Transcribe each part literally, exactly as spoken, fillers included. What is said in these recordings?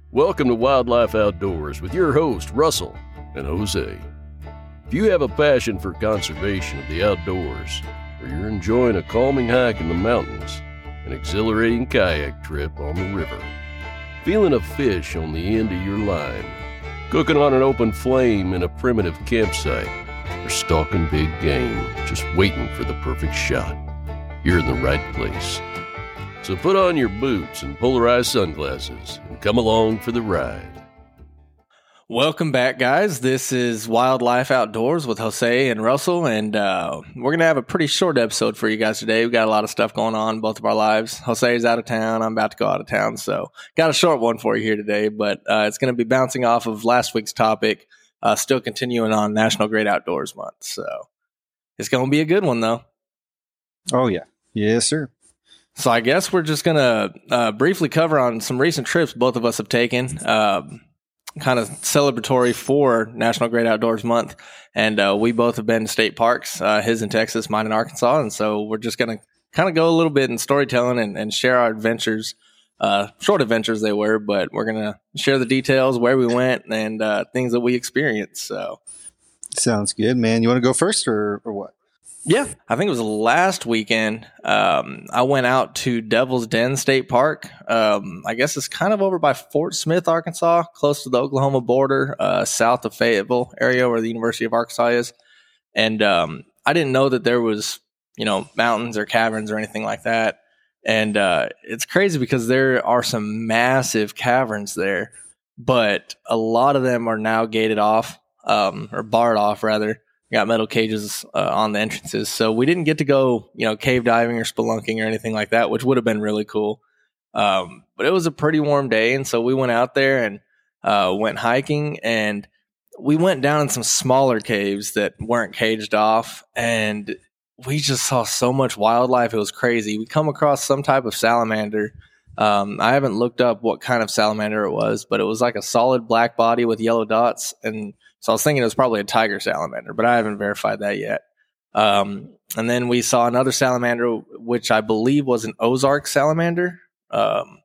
Welcome to Wildlife Outdoors with your host, Russell and Jose. If you have a passion for conservation of the outdoors, or you're enjoying a calming hike in the mountains, an exhilarating kayak trip on the river, feeling a fish on the end of your line, cooking on an open flame in a primitive campsite, or stalking big game, just waiting for the perfect shot, you're in the right place. So put on your boots and polarized sunglasses and come along for the ride. Welcome back, guys. This is Wildlife Outdoors with Jose and Russell, and uh, we're going to have a pretty short episode for you guys today. We've got a lot of stuff going on in both of our lives. Jose's out of town. I'm about to go out of town, so got a short one for you here today, but uh, it's going to be bouncing off of last week's topic, uh, still continuing on National Great Outdoors Month, so it's going to be a good one, though. Oh, yeah. Yes, sir. So I guess we're just going to uh, briefly cover on some recent trips both of us have taken, um, kind of celebratory for National Great Outdoors Month. And uh, we both have been to state parks, uh, his in Texas, mine in Arkansas. And so we're just going to kind of go a little bit in storytelling and, and share our adventures, uh, short adventures they were, but we're going to share the details, where we went, and uh, things that we experienced. So sounds good, man. You want to go first or, or what? Yeah, I think it was last weekend. Um, I went out to Devil's Den State Park. Um, I guess it's kind of over by Fort Smith, Arkansas, close to the Oklahoma border, uh, south of Fayetteville area where the University of Arkansas is. And um, I didn't know that there was, you know, mountains or caverns or anything like that. And uh, it's crazy because there are some massive caverns there, but a lot of them are now gated off, um, or barred off rather. Got metal cages uh, on the entrances. So we didn't get to go, you know, cave diving or spelunking or anything like that, which would have been really cool. Um, but it was a pretty warm day. And so we went out there and uh, went hiking, and we went down in some smaller caves that weren't caged off. And we just saw so much wildlife. It was crazy. We come across some type of salamander. Um, I haven't looked up what kind of salamander it was, but it was like a solid black body with yellow dots. And so I was thinking it was probably a tiger salamander, but I haven't verified that yet. Um, and then we saw another salamander, which I believe was an Ozark salamander. Um,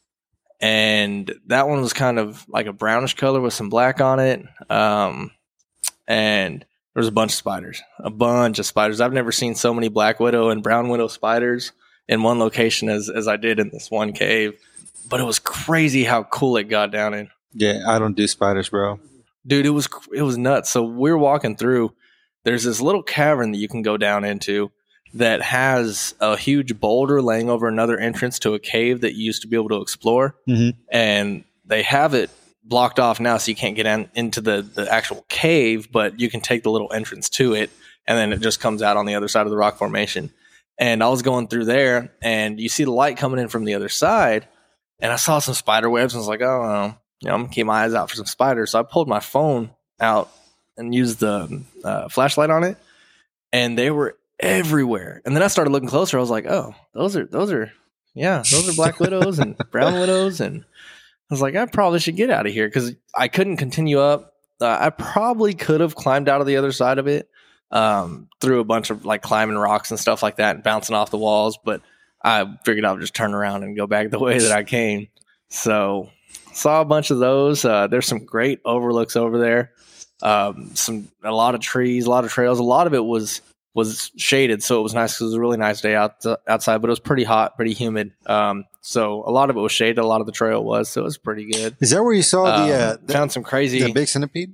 and that one was kind of like a brownish color with some black on it. Um, and there was a bunch of spiders, a bunch of spiders. I've never seen so many black widow and brown widow spiders in one location as, as I did in this one cave. But it was crazy how cool it got down in. Yeah, I don't do spiders, bro. Dude, it was it was nuts. So we're walking through. There's this little cavern that you can go down into that has a huge boulder laying over another entrance to a cave that you used to be able to explore. Mm-hmm. And they have it blocked off now, so you can't get in, into the, the actual cave, but you can take the little entrance to it, and then it just comes out on the other side of the rock formation. And I was going through there, and you see the light coming in from the other side, and I saw some spider webs, and I was like, oh, well, you know, I'm going to keep my eyes out for some spiders. So I pulled my phone out and used the uh, flashlight on it, and they were everywhere. And then I started looking closer. I was like, oh, those are, those are, yeah, those are black widows and brown widows. And I was like, I probably should get out of here because I couldn't continue up. Uh, I probably could have climbed out of the other side of it um, through a bunch of like climbing rocks and stuff like that and bouncing off the walls. But I figured I would just turn around and go back the way that I came. So saw a bunch of those. Uh, there's some great overlooks over there. Um, some a lot of trees, a lot of trails. A lot of it was was shaded, so it was nice because it was a really nice day out outside. But it was pretty hot, pretty humid. Um, so a lot of it was shaded. A lot of the trail was, so it was pretty good. Is that where you saw um, the, uh, the found some crazy the big centipede?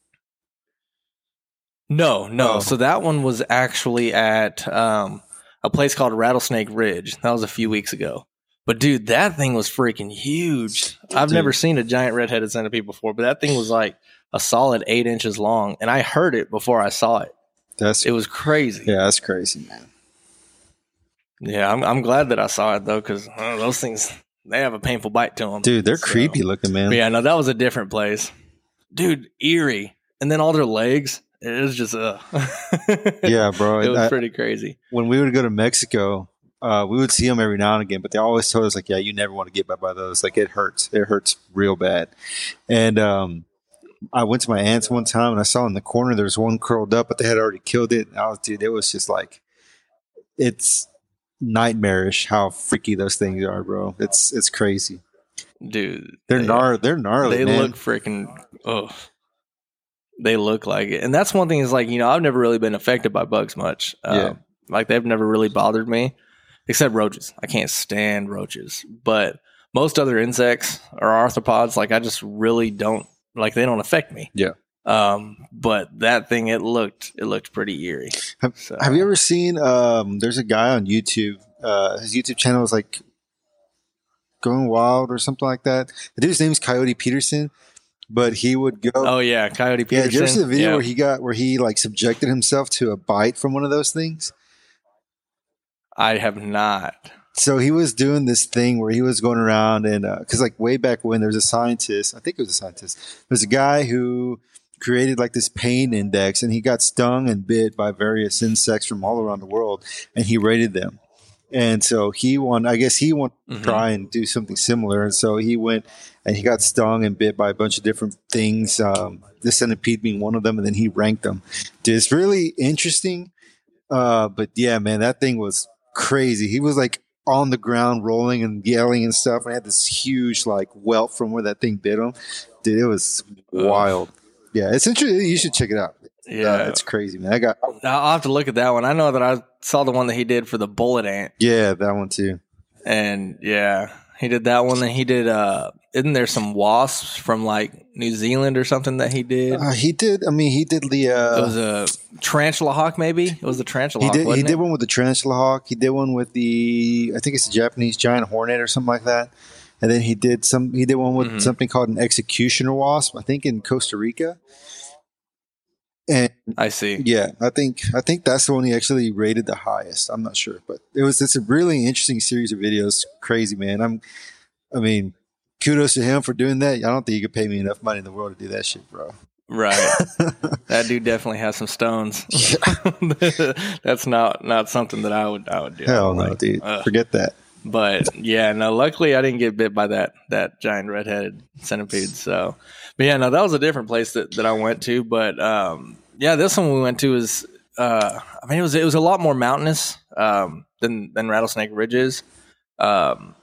No, no. Oh. So that one was actually at um, a place called Rattlesnake Ridge. That was a few weeks ago. But, dude, that thing was freaking huge. I've dude. never seen a giant red-headed centipede before, but that thing was like a solid eight inches long, and I heard it before I saw it. That's It was crazy. Yeah, that's crazy, man. Yeah, I'm I'm glad that I saw it, though, because uh, those things, they have a painful bite to them. Dude, they're so. creepy looking, man. But yeah, no, that was a different place. Dude, eerie. And then all their legs, it was just, uh. Yeah, bro. It was I, pretty crazy. When we would go to Mexico, Uh, we would see them every now and again, but they always told us, like, yeah, you never want to get bit by those. Like, it hurts. It hurts real bad. And um, I went to my aunt's one time, and I saw in the corner there was one curled up, but they had already killed it. And I was, dude, it was just like, it's nightmarish how freaky those things are, bro. It's it's crazy. dude, They're they, gnar- They're gnarly. They man. look freaking. Oh, they look like it, and that's one thing. Is like you know I've never really been affected by bugs much. Yeah. Uh, like they've never really bothered me, except roaches. I can't stand roaches, but most other insects or arthropods, like I just really don't like. They don't affect me. Yeah. Um, but that thing, it looked, it looked pretty eerie. Have, So- have you ever seen, um, there's a guy on YouTube, uh, his YouTube channel is like Going Wild or something like that. I think his name's Coyote Peterson, but he would go. Oh yeah. Coyote Peterson. Yeah. Did you ever see the video Yeah. where he got, where he like subjected himself to a bite from one of those things? I have not. So he was doing this thing where he was going around and, uh, cause like way back when there was a scientist, I think it was a scientist, there's a guy who created like this pain index and he got stung and bit by various insects from all around the world and he rated them. And so he won, I guess he wanted to Mhm. try and do something similar. And so he went and he got stung and bit by a bunch of different things. Um, the centipede being one of them. And then he ranked them. Dude, it's really interesting. Uh, but yeah, man, that thing was crazy. He was like on the ground rolling and yelling and stuff. And had this huge like welt from where that thing bit him. Dude, it was wild. Yeah, it's interesting. You should check it out. Yeah. Uh, it's crazy, man. I got I'll have to look at that one. I know that I saw the one that he did for the bullet ant. yeah, that one too. And yeah, he did that one. Then he did, uh, isn't there some wasps from like New Zealand or something that he did? Uh, he did. I mean, he did the. Uh, It was a tarantula hawk, maybe. It was the tarantula he hawk. did. He wasn't did it? one with the tarantula hawk. He did one with the. I think it's the Japanese giant hornet or something like that. And then he did some. He did one with Mhm. something called an executioner wasp. I think in Costa Rica. And I see. yeah, I think I think that's the one he actually rated the highest. I'm not sure, but it was it's a really interesting series of videos. Crazy, man. I'm. I mean, kudos to him for doing that. I don't think you could pay me enough money in the world to do that shit, bro. Right. That dude definitely has some stones. That's not not something that I would I would do. Hell no, Like, dude. ugh. Forget that. But yeah, no, luckily I didn't get bit by that that giant redheaded centipede. So, but yeah, no, that was a different place that, that I went to. But um, yeah, this one we went to is uh, I mean it was it was a lot more mountainous um, than than Rattlesnake Ridge is. Um,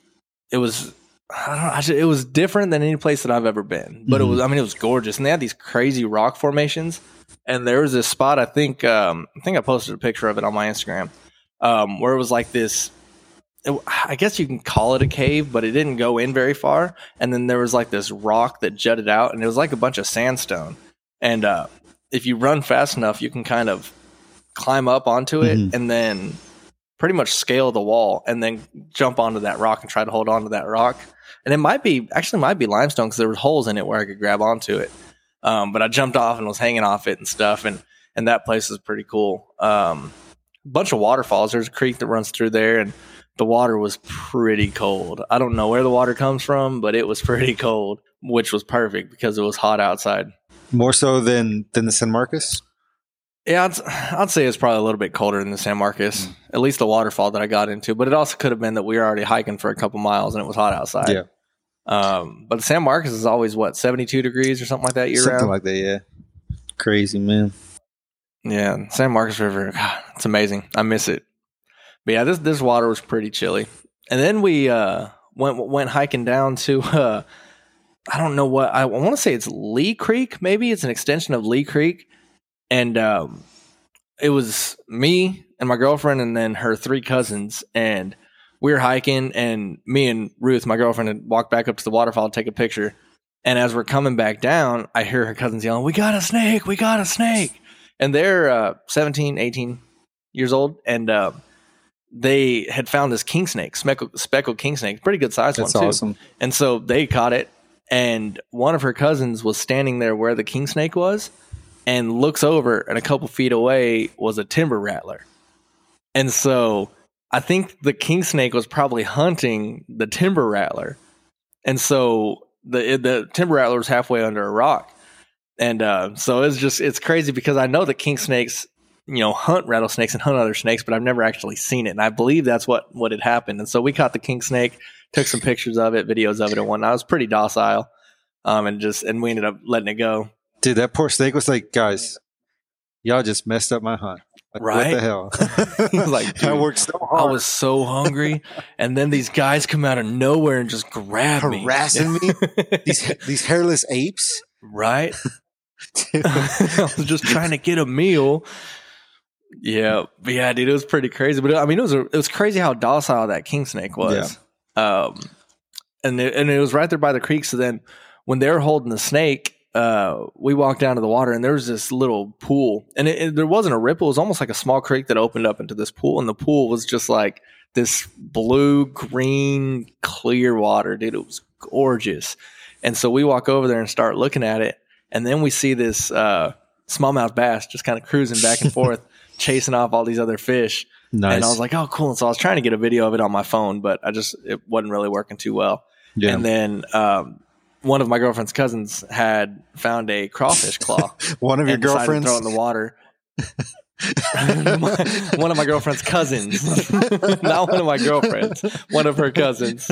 it was I don't know, I just, it was different than any place that I've ever been. But Mhm. it was I mean it was gorgeous, and they had these crazy rock formations. And there was this spot I think um, I think I posted a picture of it on my Instagram um, where it was like this. It, I guess you can call it a cave, but it didn't go in very far. And then there was like this rock that jutted out, and it was like a bunch of sandstone. And uh, if you run fast enough, you can kind of climb up onto it Mhm. and then pretty much scale the wall and then jump onto that rock and try to hold on to that rock. And it might be, actually might be limestone because there was holes in it where I could grab onto it. Um, but I jumped off and was hanging off it and stuff. And, and that place is pretty cool. Um, bunch of waterfalls. There's a creek that runs through there, and the water was pretty cold. I don't know where the water comes from, but it was pretty cold, which was perfect because it was hot outside. More so than than the San Marcos. Yeah, I'd, I'd say it's probably a little bit colder than the San Marcos, Mm. at least the waterfall that I got into. But it also could have been that we were already hiking for a couple miles and it was hot outside. Yeah. Um, but the San Marcos is always, what, seventy-two degrees or something like that year Something round? like that, yeah. Crazy, man. Yeah, San Marcos River, God, it's amazing. I miss it. But yeah, this this water was pretty chilly. And then we uh, went went hiking down to uh, I don't know what I, I want to say it's Lee Creek. Maybe it's an extension of Lee Creek. And um, it was me and my girlfriend, and then her three cousins, and we were hiking. And me and Ruth, my girlfriend, had walked back up to the waterfall to take a picture. And as we're coming back down, I hear her cousins yelling, "We got a snake! We got a snake!" And they're uh, seventeen, eighteen years old, and uh, they had found this king snake, speckled, speckled king snake, pretty good sized one That's too. awesome. And so they caught it, and one of her cousins was standing there where the king snake was, and looks over, and a couple feet away was a timber rattler. And so I think the king snake was probably hunting the timber rattler, and so the the timber rattler was halfway under a rock. And uh, so it's just, it's crazy because I know that king snakes, you know, hunt rattlesnakes and hunt other snakes, but I've never actually seen it. And I believe that's what, what had happened. And so we caught the king snake, took some pictures of it, videos of it and whatnot. It was pretty docile. Um, and just, and we ended up letting it go. Dude, that poor snake was like, guys, y'all just messed up my hunt. Like, right? What the hell? He's like, dude, I worked so hard. I was so hungry, and then these guys come out of nowhere and just grab me, harassing me. These these hairless apes, right? I was just trying to get a meal. Yeah, but yeah, dude, it was pretty crazy. But I mean, it was a, it was crazy how docile that king snake was. Yeah. Um, and it, and it was right there by the creek. So then, when they were holding the snake, uh, we walked down to the water, and there was this little pool, and it, it, there wasn't a ripple. It was almost like a small creek that opened up into this pool, and the pool was just like this blue, green, clear water, dude. It was gorgeous. And so we walk over there and start looking at it, and then we see this uh, smallmouth bass just kind of cruising back and forth. Chasing off all these other fish. Nice. And I was like, oh, cool. And so I was trying to get a video of it on my phone, but I just, it wasn't really working too well. Yeah. And then um, one of my girlfriend's cousins had found a crawfish claw. One of your girlfriends? Throw it in the water. One of my girlfriend's cousins. Not one of my girlfriends. One of her cousins.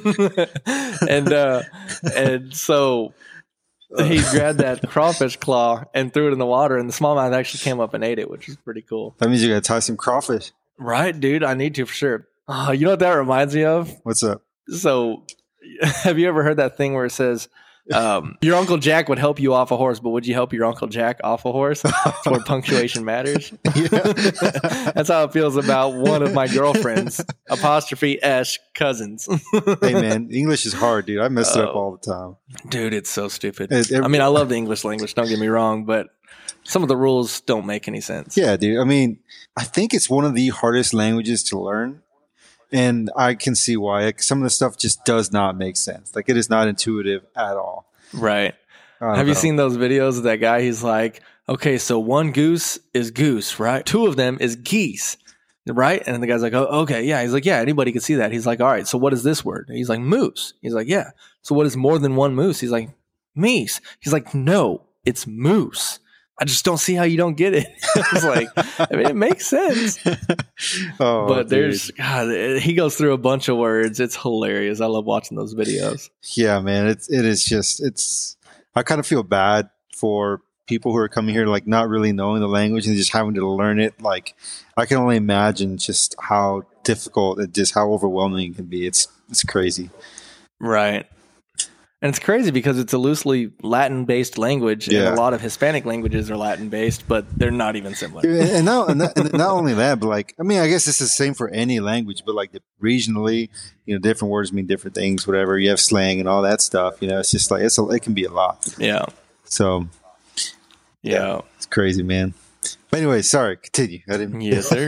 and uh, and so he grabbed that crawfish claw and threw it in the water, and the smallmouth actually came up and ate it, which is pretty cool. That means you got to tie some crawfish. Right, dude? I need to for sure. Oh, you know what that reminds me of? What's up? So, have you ever heard that thing where it says, um, your Uncle Jack would help you off a horse, but would you help your Uncle Jack off a horse? That's where punctuation matters. That's how it feels about one of my girlfriend's apostrophe S cousins. Hey, man, English is hard, dude. I mess it up all the time. Dude, it's so stupid. It, it, I mean, I love the English language, don't get me wrong, but some of the rules don't make any sense. Yeah, dude. I mean, I think it's one of the hardest languages to learn. And I can see why. Like, some of the stuff just does not make sense. Like, it is not intuitive at all. Right. Have know. you seen those videos of that guy? He's like, okay, so one goose is goose, right? Two of them is geese, right? And the guy's like, oh, okay, yeah. He's like, yeah, anybody can see that. He's like, all right, so what is this word? And he's like, moose. He's like, yeah. So what is more than one moose? He's like, meese. He's like, no, it's moose. I just don't see how you don't get it. I was like, I mean, it makes sense. Oh, but there's, dude. God, he goes through a bunch of words. It's hilarious. I love watching those videos. Yeah, man. It's, it is just, it's, I kind of feel bad for people who are coming here, like not really knowing the language and just having to learn it. Like, I can only imagine just how difficult and just how overwhelming it can be. It's, it's crazy. Right. And it's crazy because it's a loosely Latin-based language, yeah. and a lot of Hispanic languages are Latin-based, but they're not even similar. And not, and, not, and not only that, but like, I mean, I guess it's the same for any language, but like the, regionally, you know, different words mean different things, whatever. You have slang and all that stuff. You know, it's just like, it's a, it can be a lot. Yeah. So, yeah. yeah. It's crazy, man. But anyway, sorry, continue. I didn't. Yes, sir.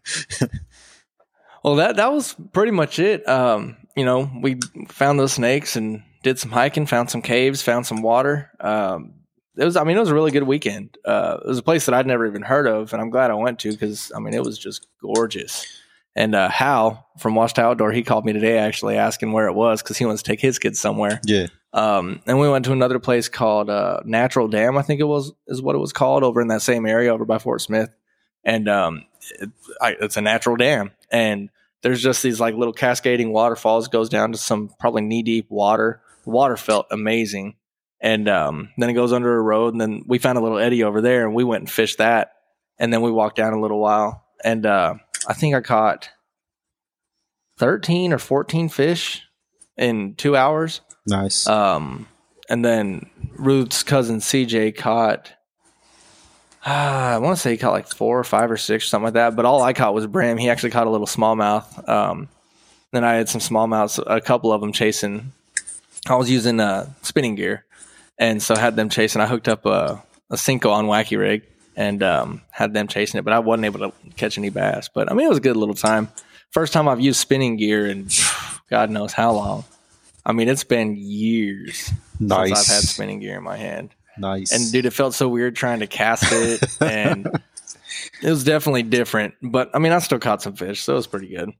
Well, that, that was pretty much it. Um, you know, we found those snakes and did some hiking, found some caves, found some water. Um, it was, I mean, it was a really good weekend. Uh, it was a place that I'd never even heard of, and I'm glad I went to because, I mean, it was just gorgeous. And uh, Hal from Washed Outdoor, he called me today actually asking where it was because he wants to take his kids somewhere. Yeah. Um, and we went to another place called uh, Natural Dam, I think it was, is what it was called, over in that same area over by Fort Smith. And um, it, I, it's a natural dam. And there's just these like little cascading waterfalls, goes down to some probably knee-deep water. The water felt amazing. And um, then it goes under a road, and then we found a little eddy over there, and we went and fished that. And then we walked down a little while, and uh, I think I caught thirteen or fourteen fish in two hours. Nice. Um, and then Ruth's cousin C J caught, uh, I want to say he caught like four or five or six or something like that. But all I caught was brim. He actually caught a little smallmouth. Um, then I had some smallmouths, a couple of them chasing. I was using uh, spinning gear, and so I had them chasing. I hooked up a, a Cinco on Wacky Rig and um, had them chasing it, but I wasn't able to catch any bass. But, I mean, it was a good little time. First time I've used spinning gear in God knows how long. I mean, it's been years nice. since I've had spinning gear in my hand. Nice. And, dude, it felt so weird trying to cast it, and it was definitely different. But, I mean, I still caught some fish, so it was pretty good.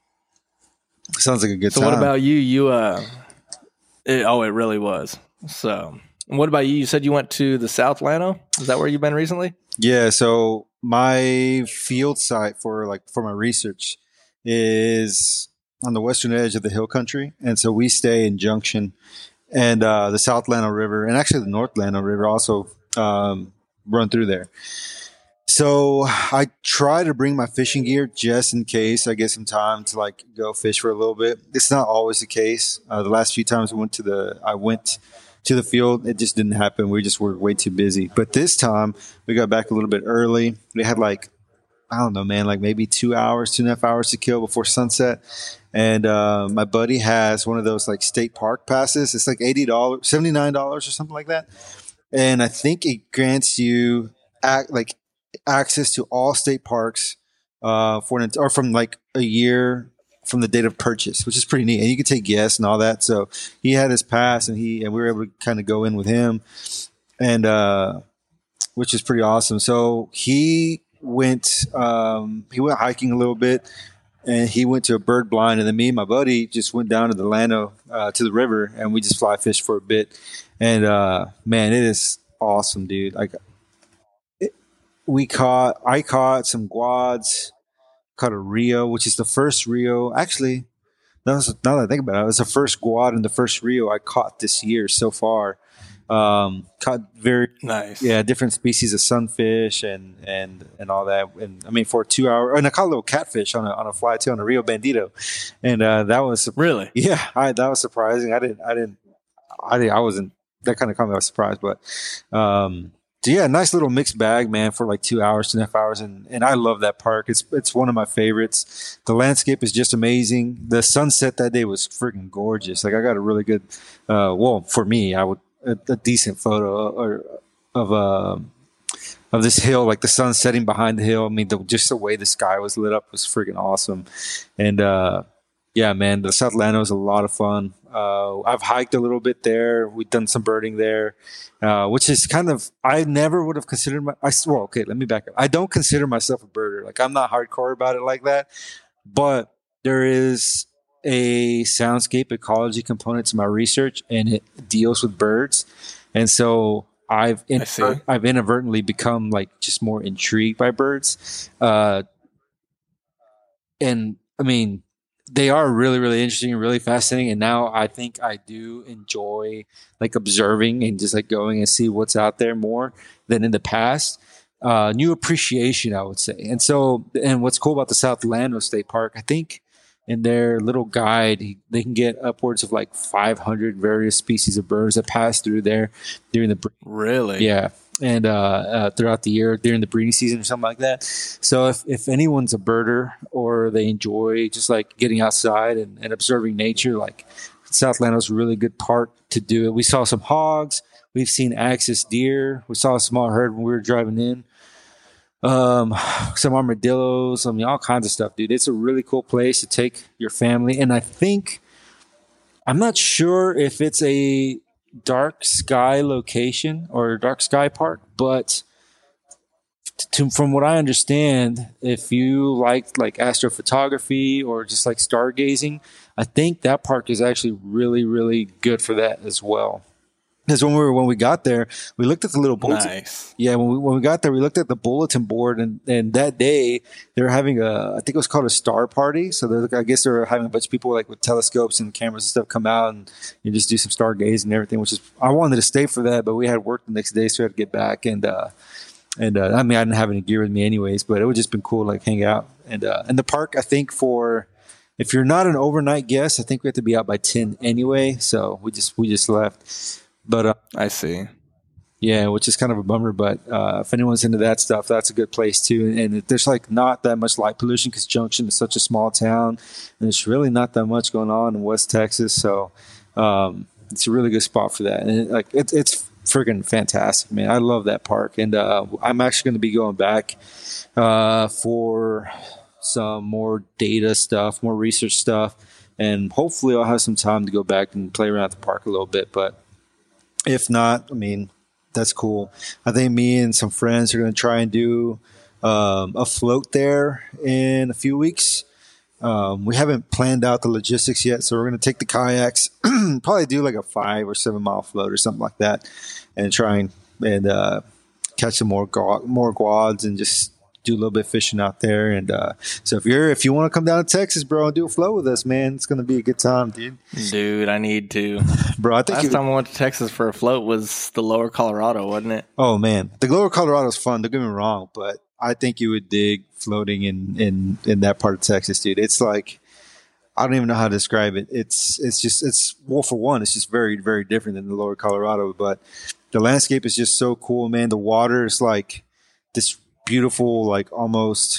Sounds like a good so time. So what about you? You, uh... It, oh, it really was. So, what about you? You said you went to the South Llano. Is that where you've been recently? Yeah. So my field site for like for my research is on the western edge of the hill country, and so we stay in Junction, and uh, the South Llano River, and actually the North Llano River also um, run through there. So I try to bring my fishing gear just in case I get some time to like go fish for a little bit. It's not always the case. Uh, the last few times I went to the, I went to the field, it just didn't happen. We just were way too busy. But this time we got back a little bit early. We had like, I don't know, man, like maybe two hours, two and a half hours to kill before sunset. And uh, my buddy has one of those like state park passes. It's like eighty dollars, seventy-nine dollars or something like that. And I think it grants you act like access to all state parks uh, for an, or from like a year from the date of purchase, which is pretty neat. And you can take guests and all that. So he had his pass, and he and we were able to kind of go in with him, and uh, which is pretty awesome. So he went um, he went hiking a little bit, and he went to a bird blind, and then me and my buddy just went down to the Llano uh, to the river, and we just fly fish for a bit. And uh, man, it is awesome, dude. Like. We caught, I caught some quads, caught a Rio, which is the first Rio. Actually, that was, now that I think about it, it was the first quad and the first Rio I caught this year so far. Um, caught very nice, yeah, different species of sunfish and and and all that. And I mean, for a two hour, and I caught a little catfish on a on a fly too on a Rio Bandito, and uh, that was really, yeah, I, that was surprising. I didn't, I didn't, I didn't, I wasn't that kind of caught me by surprise, but. Um, So yeah, nice little mixed bag, man, for like two hours, two and a half hours, and and I love that park. It's it's one of my favorites. The landscape is just amazing. The sunset that day was freaking gorgeous. Like I got a really good, uh, well, for me, I would a, a decent photo or of uh, of this hill, like the sun setting behind the hill. I mean, the, just the way the sky was lit up was freaking awesome, and uh, yeah, man, the South Llano is a lot of fun. Uh, I've hiked a little bit there. We've done some birding there, uh, which is kind of, I never would have considered my, I, well, okay, let me back up. I don't consider myself a birder. Like I'm not hardcore about it like that, but there is a soundscape ecology component to my research, and it deals with birds. And so I've, in, I've inadvertently become like just more intrigued by birds. Uh, and I mean, they are really, really interesting and really fascinating. And now I think I do enjoy like observing and just like going and see what's out there more than in the past. Uh, new appreciation, I would say. And so, and what's cool about the South Llano State Park, I think in their little guide, they can get upwards of like five hundred various species of birds that pass through there during the really, yeah. And uh, uh, throughout the year during the breeding season or something like that. So if, if anyone's a birder or they enjoy just like getting outside and, and observing nature, like South Llano is a really good park to do it. We saw some hogs. We've seen axis deer. We saw a small herd when we were driving in. Um, some armadillos. I mean, all kinds of stuff, dude. It's a really cool place to take your family. And I think, I'm not sure if it's a dark sky location or dark sky park, but to, from what I understand, if you like like astrophotography or just like stargazing, I think that park is actually really, really good for that as well. Because when we were when we got there, we looked at the little bulletin. Nice. Yeah, when we when we got there, we looked at the bulletin board, and, and that day they were having a, I think it was called a star party. So I guess they were having a bunch of people like with telescopes and cameras and stuff come out and you just do some stargazing and everything. Which is, I wanted to stay for that, but we had work the next day, so we had to get back. And uh, and uh, I mean, I didn't have any gear with me anyways, but it would just been cool to like hang out. And uh, and the park, I think for if you're not an overnight guest, I think we have to be out by ten anyway. So we just we just left. But uh, I see. Yeah, which is kind of a bummer. But uh, if anyone's into that stuff, that's a good place too. And, and there's like not that much light pollution because Junction is such a small town, and there's really not that much going on in West Texas. So um, it's a really good spot for that. And it, like it, it's freaking fantastic, man. I love that park, and uh, I'm actually going to be going back uh, for some more data stuff, more research stuff, and hopefully I'll have some time to go back and play around at the park a little bit. But if not, I mean, that's cool. I think me and some friends are going to try and do um, a float there in a few weeks. Um, we haven't planned out the logistics yet, so we're going to take the kayaks, probably do like a five or seven mile float or something like that, and try and, and uh, catch some more gu- more quads and just do a little bit of fishing out there. And uh, so if you're if you want to come down to Texas, bro, and do a float with us, man, it's going to be a good time, dude. Dude, I need to. Bro, I think last you, time I went to Texas for a float was the Lower Colorado, wasn't it? Oh man, the Lower Colorado is fun. Don't get me wrong, but I think you would dig floating in, in, in that part of Texas, dude. It's like, I don't even know how to describe it. It's it's just it's well for one, it's just very very different than the lower Colorado. But the landscape is just so cool, man. The water is like this beautiful, like almost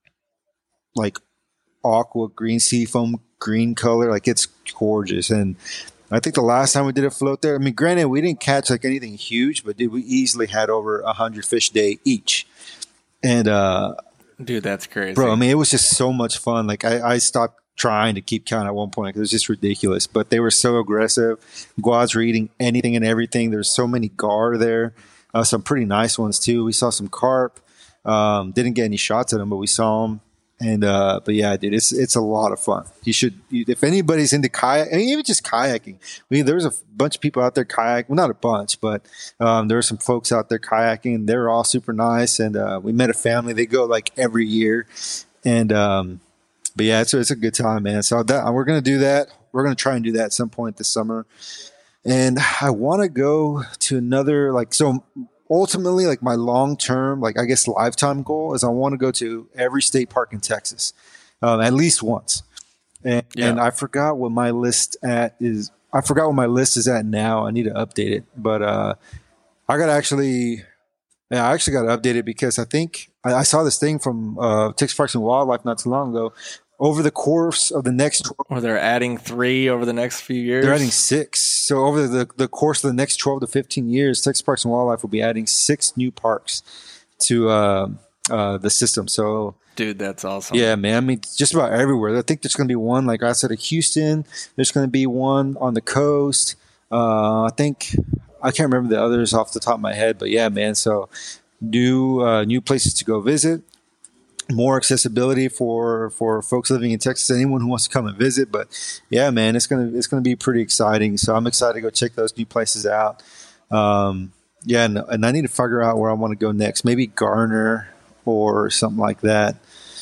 like aqua green sea foam green color. Like it's gorgeous. And I think the last time we did a float there, I mean, granted we didn't catch like anything huge, but dude, we easily had over a hundred fish a day each. And uh, dude, that's crazy, bro. I mean, it was just so much fun. Like I, I stopped trying to keep count at one point because it was just ridiculous. But they were so aggressive. Guads were eating anything and everything. There's so many gar there. Uh, some pretty nice ones too. We saw some carp. Um, didn't get any shots at them, but we saw them. And uh, but yeah, dude, it's it's a lot of fun. You should, you, if anybody's into kayak, I mean, even just kayaking. I mean, there was a bunch of people out there kayaking. Well, not a bunch, but um, there were some folks out there kayaking, and they're all super nice. And uh, we met a family. They go like every year, and um, but yeah, it's it's a good time, man. So that we're gonna do that. We're gonna try and do that at some point this summer. And I want to go to another like so. Ultimately, like my long-term, like I guess lifetime goal is I want to go to every state park in Texas, um, at least once. And, yeah. and I forgot what my list at is. I forgot what my list is at now. I need to update it, but uh, I got to actually, yeah, I actually got to update it because I think I, I saw this thing from uh, Texas Parks and Wildlife not too long ago. Over the course of the next twelve, or they're adding three over the next few years. They're adding six. So over the, the course of the next twelve to fifteen years, Texas Parks and Wildlife will be adding six new parks to uh, uh, the system. So, dude, that's awesome. Yeah, man. I mean, just about everywhere. I think there's going to be one, like I said, at Houston. There's going to be one on the coast. Uh, I think I can't remember the others off the top of my head, but yeah, man. So new uh, new places to go visit. More accessibility for, for folks living in Texas, anyone who wants to come and visit. But yeah, man, it's gonna it's gonna be pretty exciting. So I'm excited to go check those new places out. Um, yeah, and, and I need to figure out where I want to go next. Maybe Garner or something like that.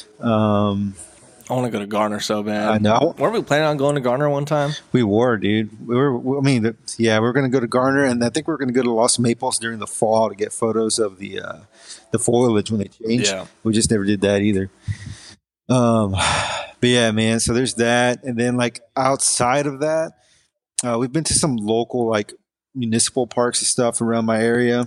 Um, I want to go to Garner so bad. I know. Weren't we planning on going to Garner one time? We were, dude. We were. I mean, yeah, we were going to go to Garner, and I think we are going to go to Los Maples during the fall to get photos of the uh, the foliage when they change. Yeah. We just never did that either. Um, but yeah, man. So there's that, and then like outside of that, uh, we've been to some local like municipal parks and stuff around my area.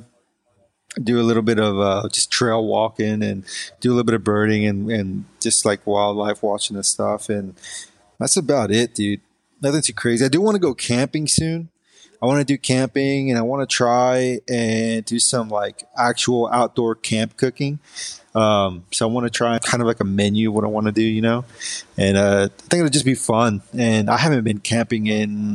Do a little bit of uh, just trail walking and do a little bit of birding and, and just like wildlife watching and stuff. And that's about it, dude. Nothing too crazy. I do want to go camping soon. I want to do camping and I want to try and do some like actual outdoor camp cooking. Um, so I want to try kind of like a menu of what I want to do, you know, and uh, I think it'll just be fun. And I haven't been camping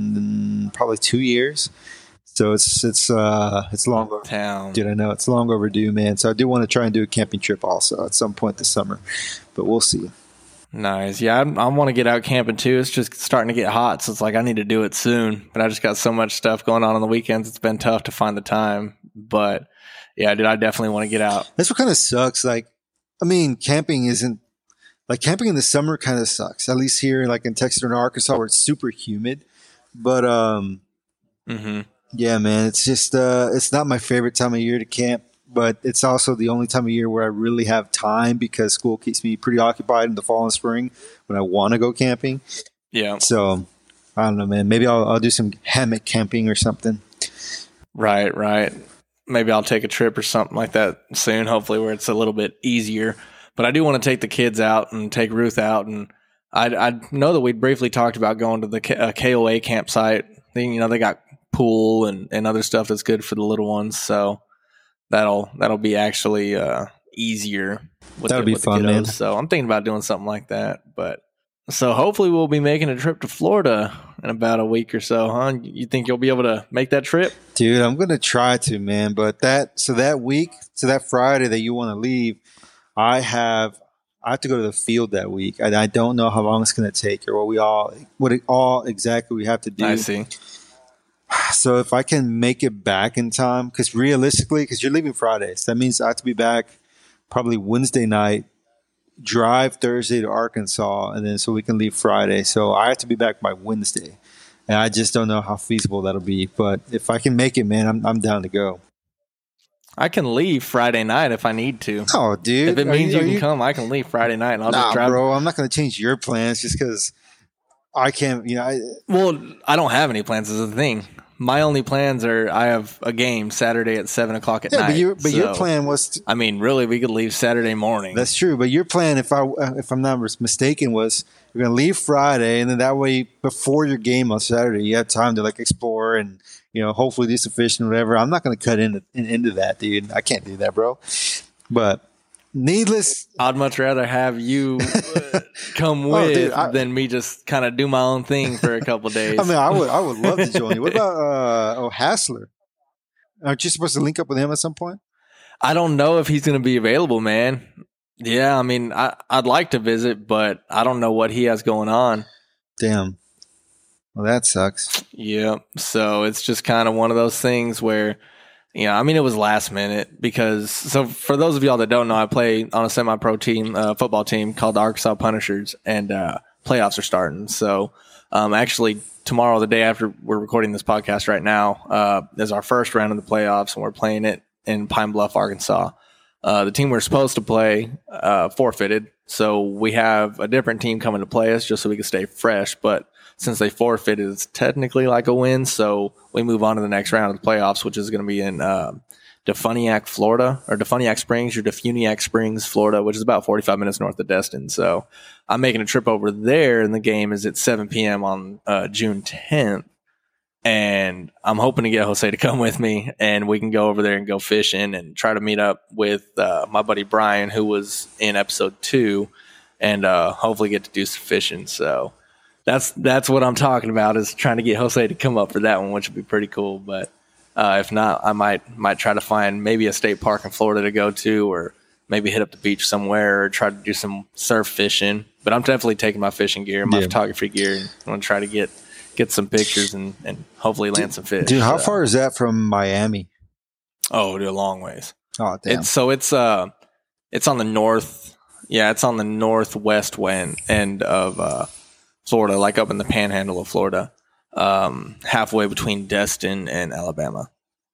in probably two years. So it's it's uh it's long overdue. Town. Dude, I know it's long overdue, man. So I do want to try and do a camping trip also at some point this summer, but we'll see. Nice, yeah. I, I want to get out camping too. It's just starting to get hot, so it's like I need to do it soon. But I just got so much stuff going on on the weekends. It's been tough to find the time. But yeah, dude, I definitely want to get out. That's what kind of sucks. Like, I mean, camping isn't like camping in the summer kind of sucks. At least here, like in Texas or in Arkansas, where it's super humid. But um. Mm-hmm. Yeah, man, it's just uh, it's not my favorite time of year to camp, but it's also the only time of year where I really have time because school keeps me pretty occupied in the fall and spring when I want to go camping. Yeah. So I don't know, man. Maybe I'll, I'll do some hammock camping or something. Right, right. Maybe I'll take a trip or something like that soon, hopefully where it's a little bit easier. But I do want to take the kids out and take Ruth out. And I, I know that we briefly talked about going to the K- uh, K O A campsite. They, you know, they got pool and, and other stuff that's good for the little ones. So that'll that'll be actually uh, easier. With that'll the, be with fun, the kiddos. man. So I'm thinking about doing something like that. But so hopefully we'll be making a trip to Florida in about a week or so, huh? You think you'll be able to make that trip? Dude, I'm going to try to, man. But that, so that week, so that Friday that you want to leave, I have, I have to go to the field that week. And I don't know how long it's going to take or what we all, what it all exactly we have to do. I see. So if I can make it back in time, because realistically, because you're leaving Fridays, that means I have to be back probably Wednesday night, drive Thursday to Arkansas, and then so we can leave Friday. So I have to be back by Wednesday, and I just don't know how feasible that'll be. But if I can make it, man, I'm I'm down to go. I can leave Friday night if I need to. Oh, dude. If it means you, you can you, come, I can leave Friday night and I'll nah, just drive. bro, I'm not going to change your plans just because I can't, you know. I, well, I don't have any plans is the thing. My only plans are I have a game Saturday at seven o'clock at yeah, night. but, your, but so, your plan was to, I mean, really, we could leave Saturday morning. That's true. But your plan, if, I, if I'm not mistaken, was you're going to leave Friday, and then that way before your game on Saturday, you have time to like explore and, you know, hopefully do some fishing or whatever. I'm not going to cut into, into that, dude. I can't do that, bro. But needless. I'd much rather have you uh, come with oh, dude, I, than me just kind of do my own thing for a couple days. I mean, I would I would love to join you. What about uh, oh Hassler? Aren't you supposed to link up with him at some point? I don't know if he's going to be available, man. Yeah, I mean, I, I'd like to visit, but I don't know what he has going on. Damn. Well, that sucks. Yeah, so it's just kind of one of those things where, you know, I mean, it was last minute because, so for those of y'all that don't know, I play on a semi-pro team, uh, football team called the Arkansas Punishers, and uh, playoffs are starting. So um, actually, tomorrow, the day after we're recording this podcast right now, uh, is our first round of the playoffs, and we're playing it in Pine Bluff, Arkansas. Uh, the team we're supposed to play uh, forfeited, so we have a different team coming to play us just so we can stay fresh, but since they forfeited, it's technically like a win, so we move on to the next round of the playoffs, which is going to be in uh, Defuniak, Florida, or Defuniak Springs, or Defuniak Springs, Florida, which is about forty-five minutes north of Destin. So I'm making a trip over there, and the game is at seven p.m. on uh, June tenth, and I'm hoping to get Jose to come with me, and we can go over there and go fishing and try to meet up with uh, my buddy Brian, who was in episode two, and uh, hopefully get to do some fishing. So That's that's what I'm talking about, is trying to get Jose to come up for that one, which would be pretty cool. But uh, if not, I might might try to find maybe a state park in Florida to go to, or maybe hit up the beach somewhere, or try to do some surf fishing. But I'm definitely taking my fishing gear and my yeah. photography gear, and I'm going to try to get get some pictures and, and hopefully land dude, some fish. Dude, how so. far is that from Miami? Oh, dude, a long ways. Oh, damn. It's, so it's uh, it's on the north. Yeah, it's on the northwest end of uh, Florida, like up in the panhandle of Florida, um, halfway between Destin and Alabama.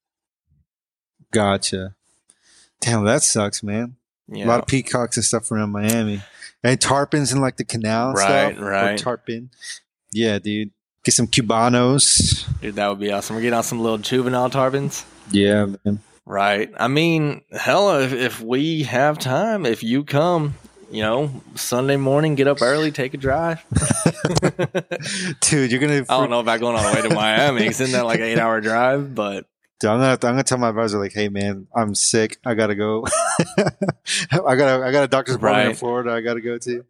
Gotcha. Damn, that sucks, man. Yeah. A lot of peacocks and stuff around Miami. And tarpons in like the canal and right, stuff. Right, right. Tarpon. Yeah, dude. Get some Cubanos. Dude, that would be awesome. We're getting on some little juvenile tarpons. Yeah, man. Right. I mean, hell, if, if we have time, if you come, you know, Sunday morning, get up early, take a drive. Dude, you're going to... I don't know about going all the way to Miami. It's in that like eight hour drive, but... Dude, I'm gonna, I'm gonna tell my advisor, like, hey man, I'm sick. I gotta go. I got a, I got a doctor's appointment right. in Florida. I gotta go to.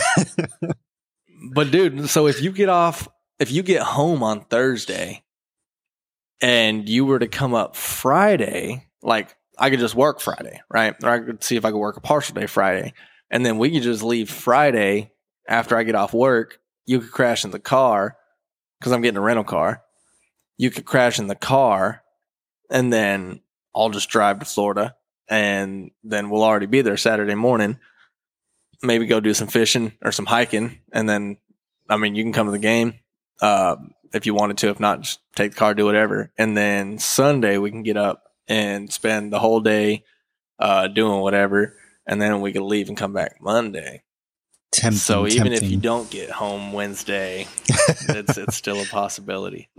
But dude, so if you get off, if you get home on Thursday, and you were to come up Friday, like I could just work Friday, right? Or I could see if I could work a partial day Friday, and then we could just leave Friday after I get off work. You could crash in the car because I'm getting a rental car. You could crash in the car. And then I'll just drive to Florida, and then we'll already be there Saturday morning. Maybe go do some fishing or some hiking. And then, I mean, you can come to the game uh, if you wanted to. If not, just take the car, do whatever. And then Sunday we can get up and spend the whole day uh, doing whatever. And then we can leave and come back Monday. Tempting, so even tempting. if you don't get home Wednesday, it's it's still a possibility.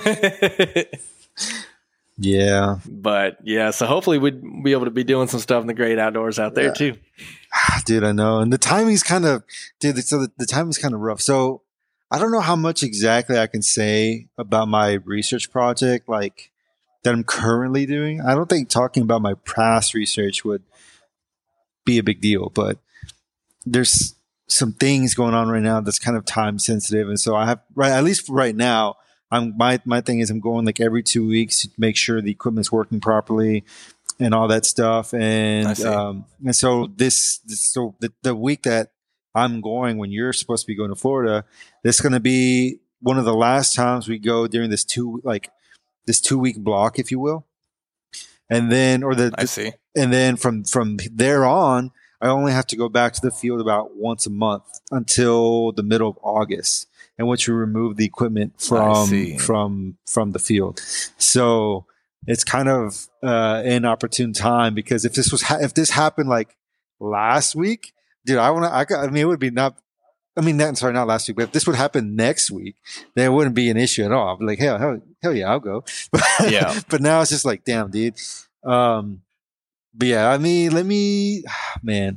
Yeah. But yeah, so hopefully we'd be able to be doing some stuff in the great outdoors out there yeah. too. Dude, I know. And the timing's kind of, dude, so the, the timing's kind of rough. So I don't know how much exactly I can say about my research project, like that I'm currently doing. I don't think talking about my past research would be a big deal, but there's some things going on right now that's kind of time sensitive. And so I have, right, at least right now, I'm, my, my thing is I'm going like every two weeks to make sure the equipment's working properly and all that stuff. And, um, and so this, this so the, the week that I'm going, when you're supposed to be going to Florida, this is going to be one of the last times we go during this two, like this two week block, if you will. And then, or the, I see. And then from, from there on, I only have to go back to the field about once a month until the middle of August, in which we remove the equipment from from from the field. So it's kind of uh, an opportune time because if this was ha- if this happened like last week, dude, I want to. I, I mean, it would be not. I mean, not, sorry, not last week, but if this would happen next week, then it wouldn't be an issue at all. I'd be like, hell, hell, hell yeah, I'll go. Yeah. But now it's just like, damn, dude. Um, but yeah, I mean, let me, man,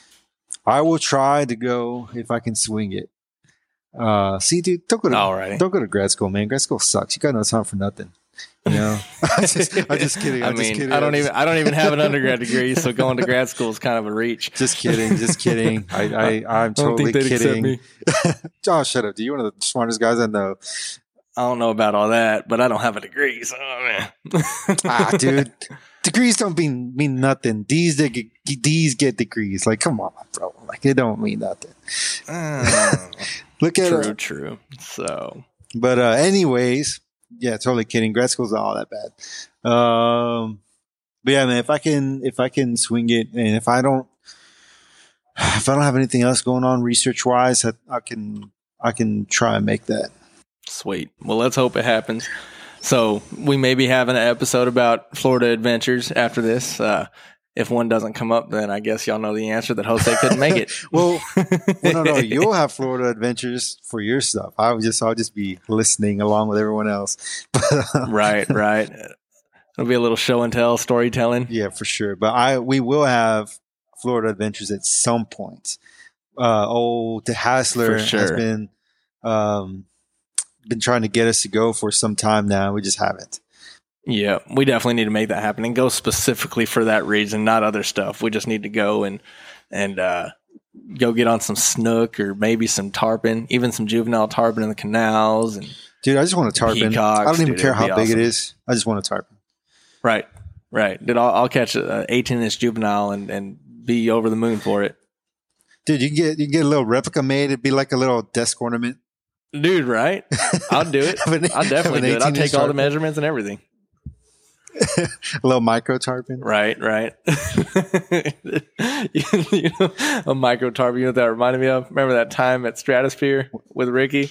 I will try to go if I can swing it. Uh, see, dude, don't go to, Alrighty. don't go to grad school, man. Grad school sucks. You got no time for nothing. You know, I just, I'm just kidding. I'm I mean, just kidding. I don't I'm even, I don't even have an undergrad degree, so going to grad school is kind of a reach. Just kidding. Just kidding. I, I, I'm totally kidding. Oh, shut up. Dude, you're one of the smartest guys I know. I don't know about all that, but I don't have a degree, so man. Ah, dude, degrees don't mean mean nothing. D's they get, D's get degrees. Like, come on, bro. Like, it don't mean nothing. Uh, Look at true, it. true. So, But uh, anyways, yeah, totally kidding. Grad school's not all that bad. Um, but yeah, man, if I can, if I can swing it, and if I don't, if I don't have anything else going on research wise, I, I can, I can try and make that. sweet. Well, let's hope it happens. So we may be having an episode about Florida adventures after this. Uh, if one doesn't come up, then I guess y'all know the answer that Jose couldn't make it. well, well, no, no, you'll have Florida adventures for your stuff. I would just, I'll just be listening along with everyone else. Right, right. It'll be a little show and tell, storytelling. Yeah, for sure. But I, we will have Florida adventures at some point. Uh, old De Hassler For sure. has been, um, been trying to get us to go for some time now. We just haven't. Yeah, we definitely need to make that happen and go specifically for that reason, not other stuff. We just need to go and and uh, go get on some snook or maybe some tarpon, even some juvenile tarpon in the canals. And Dude, I just want a tarpon. Peacocks, I don't even dude, care it'd be how big awesome. it is. I just want a tarpon. right, right. Dude, I'll, I'll catch an eighteen inch juvenile and, and be over the moon for it. Dude, you can get you can get a little replica made. It'd be like a little desk ornament. Dude, right? I'll do it. Have an- I'll definitely have an do it. I'll eighteen take inch all the tarpon. measurements and everything. A little micro tarpon. Right, right. you, you know, a micro tarpon. You know what that reminded me of? Remember that time at Stratosphere with Ricky?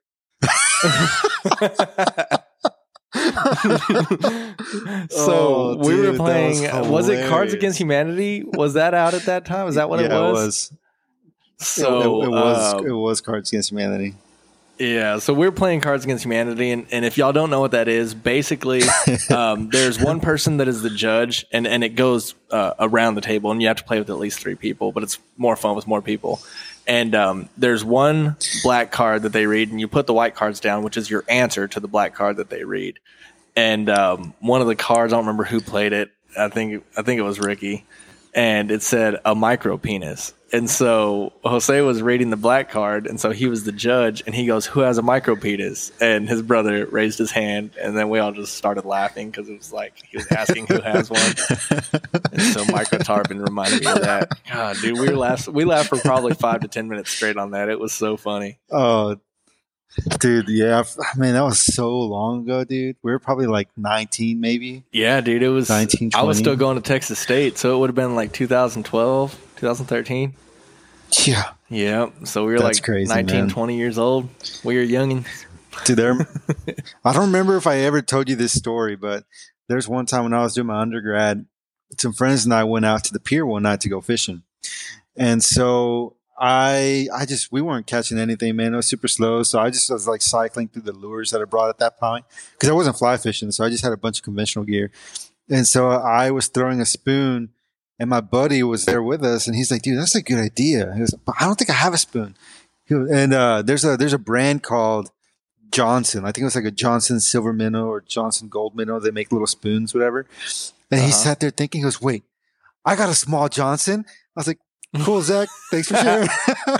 so Oh, we dude, were that playing. was Was, it Cards hilarious. Against Humanity? Was that out at that time? Is that what yeah, it was? It was. So it, it was. uh, it was Cards Against Humanity. Yeah, so we're playing Cards Against Humanity, and, and if y'all don't know what that is, basically, um, there's one person that is the judge, and, and it goes uh, around the table, and you have to play with at least three people, but it's more fun with more people. And um, there's one black card that they read, and you put the white cards down, which is your answer to the black card that they read. And um, one of the cards, I don't remember who played it. I think I think it was Ricky, and it said a micro penis. And so Jose was reading the black card, and so he was the judge, and he goes, "Who has a micro penis?" And his brother raised his hand, and then we all just started laughing because it was like he was asking who has one. And so micro tarpon reminded me of that. God, dude, we were laugh- we laughed for probably five to ten minutes straight on that. It was so funny. Oh, dude, yeah, I mean that was so long ago, dude. We were probably like nineteen, maybe. Yeah, dude, it was. nineteen, I was twenty. still going to Texas State, so it would have been like two thousand twelve, two thousand thirteen. Yeah, Yeah, so we were That's like crazy, nineteen, man. twenty years old. We were youngins. dude. There, I don't remember if I ever told you this story, but there's one time when I was doing my undergrad, some friends and I went out to the pier one night to go fishing, and so I, I just we weren't catching anything, man. It was super slow, so I just was like cycling through the lures that I brought at that point because I wasn't fly fishing, so I just had a bunch of conventional gear, and so I was throwing a spoon. And my buddy was there with us, and he's like, "Dude, that's a good idea." He was, "But I don't think I have a spoon." He was, and uh, there's a there's a brand called Johnson. I think it was like a Johnson Silver Minnow or Johnson Gold Minnow. They make little spoons, whatever. And he Uh-huh. sat there thinking, he goes, "Wait, I got a small Johnson." I was like, "Cool, Zach. Thanks for sharing."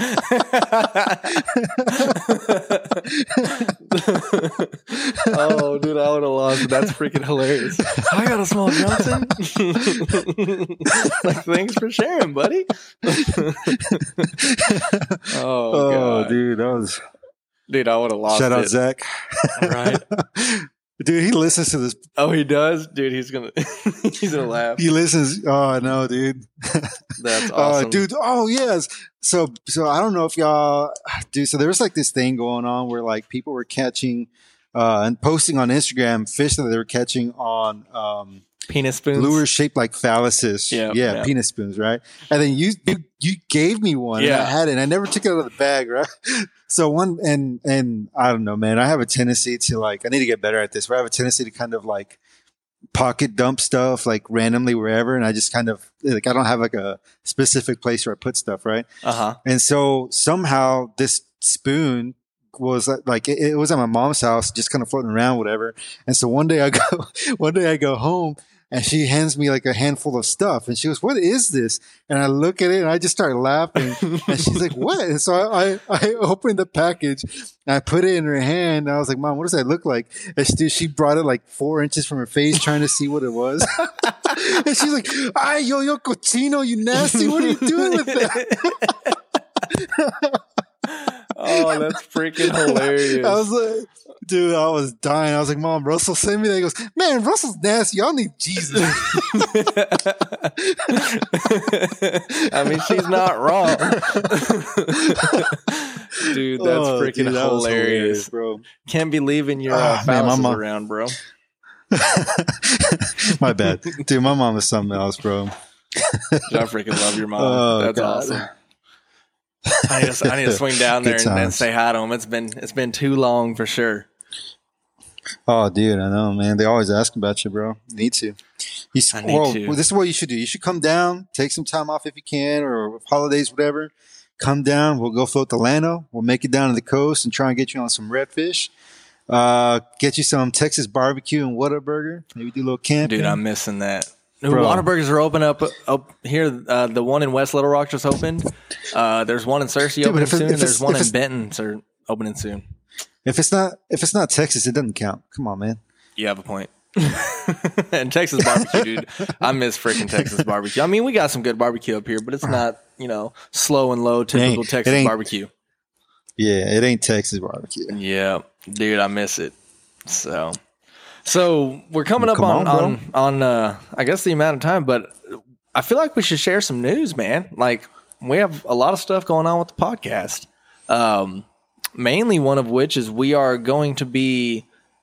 Oh, dude, I would have lost it. That's freaking hilarious. I got a small Johnson. Like, thanks for sharing, buddy. oh, Oh, God. dude, that was Dude, I would have lost shout out it. Zach. Right. Dude, he listens to this. Oh, he does? Dude, he's going to he's gonna laugh. He listens. Oh no, dude. That's awesome. Uh, dude. Oh yes. So so I don't know if y'all, dude. So there was like this thing going on where like people were catching uh, and posting on Instagram fish that they were catching on um, penis spoons, lures shaped like phalluses. Yeah, yeah, yeah. penis spoons, right? And then you you, you gave me one. Yeah. And I had it. And I never took it out of the bag, right? So one and and I don't know, man. I have a tendency to like. I need to get better at this. But I have a tendency to kind of like pocket dump stuff like randomly wherever, and I just kind of like I don't have like a specific place where I put stuff, right? Uh huh. And so somehow this spoon was like it, it was at my mom's house, just kind of floating around, whatever. And so one day I go, one day I go home. And she hands me like a handful of stuff. And she goes, what is this? And I look at it and I just start laughing. And she's like, what? And so I, I, I opened the package and I put it in her hand. And I was like, Mom, what does that look like? And she, she brought it like four inches from her face trying to see what it was. And she's like, ay, yo, yo, cochino, you nasty. What are you doing with that? Oh, that's freaking hilarious. I was like, dude, I was dying. I was like, Mom, Russell sent me that. He goes, man, Russell's nasty. Y'all need Jesus. I mean, she's not wrong. Dude, that's Oh, freaking dude, that was hilarious. bro. Can't be leaving your uh, Ah, man, my phalluses mom- around, bro. My bad. Dude, my mom is something else, bro. Dude, I freaking love your mom. Oh, That's God. awesome. I need, to, I need to swing down there Good and, and times. say hi to him. It's been it's been too long for sure. Oh, dude, I know, man. They always ask about you, bro. You need to. You, I need well, to. well, this is what you should do. You should come down, take some time off if you can, or holidays, whatever. Come down. We'll go float the Llano. We'll make it down to the coast and try and get you on some redfish. Uh, get you some Texas barbecue and Whataburger. Maybe do a little camping. Dude, I'm missing that. New Bro. Whataburgers are open up up here. Uh, the one in West Little Rock just opened. Uh, there's one in Searcy Dude, but opening if it- soon. if There's it's- one if in it's- Benton are opening soon. If it's not, if it's not Texas, it doesn't count. Come on, man. You have a point. And Texas barbecue, dude. I miss freaking Texas barbecue. I mean, we got some good barbecue up here, but it's not, you know, slow and low, typical ain't- Texas it ain't- barbecue. Yeah, it ain't Texas barbecue. Yeah, dude, I miss it. So, so we're coming up Come on on, on, on uh, I guess the amount of time, but I feel like we should share some news, man. Like we have a lot of stuff going on with the podcast. Um, mainly one of which is we are going to be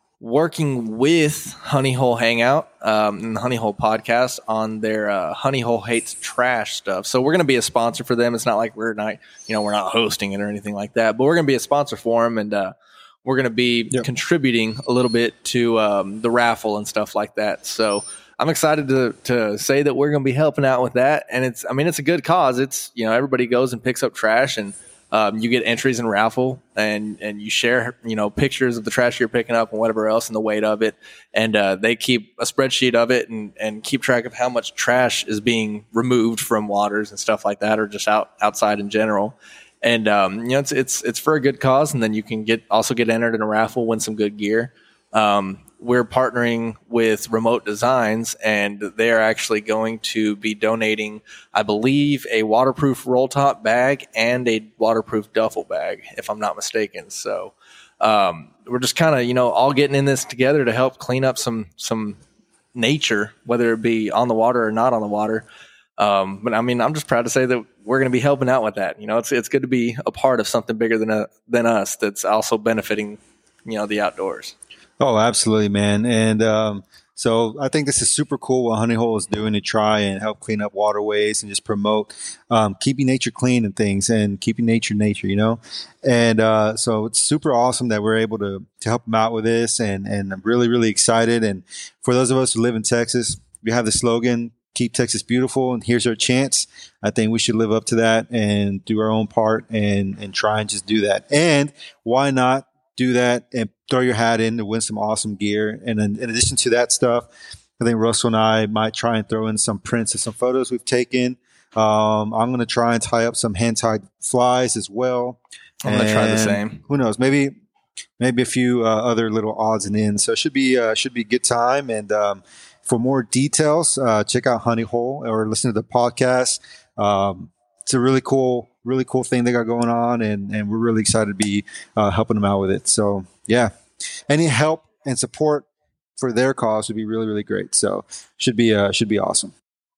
working with Honey Hole Hangout um, and the Honey Hole podcast on their uh, Honey Hole Hates Trash stuff. So we're going to be a sponsor for them. It's not like we're not, you know, we're not hosting it or anything like that, but we're going to be a sponsor for them, and uh, we're going to be Yep. contributing a little bit to um, the raffle and stuff like that. So I'm excited to to say that we're going to be helping out with that, and it's, I mean, it's a good cause. It's, you know, everybody goes and picks up trash, and Um, you get entries in raffle, and, and you share, you know, pictures of the trash you're picking up and whatever else and the weight of it. And uh, they keep a spreadsheet of it and, and keep track of how much trash is being removed from waters and stuff like that, or just out outside in general. And, um, you know, it's, it's, it's for a good cause. And then you can get, also get entered in a raffle, win some good gear. Um, we're partnering with Remote Designs, and they're actually going to be donating, I believe, a waterproof roll top bag and a waterproof duffel bag, if I'm not mistaken. So um, we're just kind of, you know, all getting in this together to help clean up some some nature, whether it be on the water or not on the water. Um, but I mean, I'm just proud to say that we're going to be helping out with that. You know, it's it's good to be a part of something bigger than a, than us that's also benefiting, you know, the outdoors. Oh, absolutely, man. And um, so I think this is super cool what Honey Hole is doing to try and help clean up waterways and just promote um, keeping nature clean and things, and keeping nature nature, you know. And uh, so it's super awesome that we're able to to help them out with this, and and I'm really really excited. And for those of us who live in Texas, we have the slogan, "Keep Texas Beautiful," and here's our chance. I think we should live up to that and do our own part, and and try and just do that. And why not do that and throw your hat in to win some awesome gear? And in, in addition to that stuff, I think Russell and I might try and throw in some prints of some photos we've taken. Um, I'm going to try and tie up some hand-tied flies as well. I'm going to try the And same. Who knows? Maybe maybe a few uh, other little odds and ends. So it should be uh, should be a good time. And um, for more details, uh, check out Honey Hole or listen to the podcast. Um, it's a really cool, really cool thing they got going on, and, and we're really excited to be uh, helping them out with it. So yeah, any help and support for their cause would be really, really great. So should be uh, should be awesome.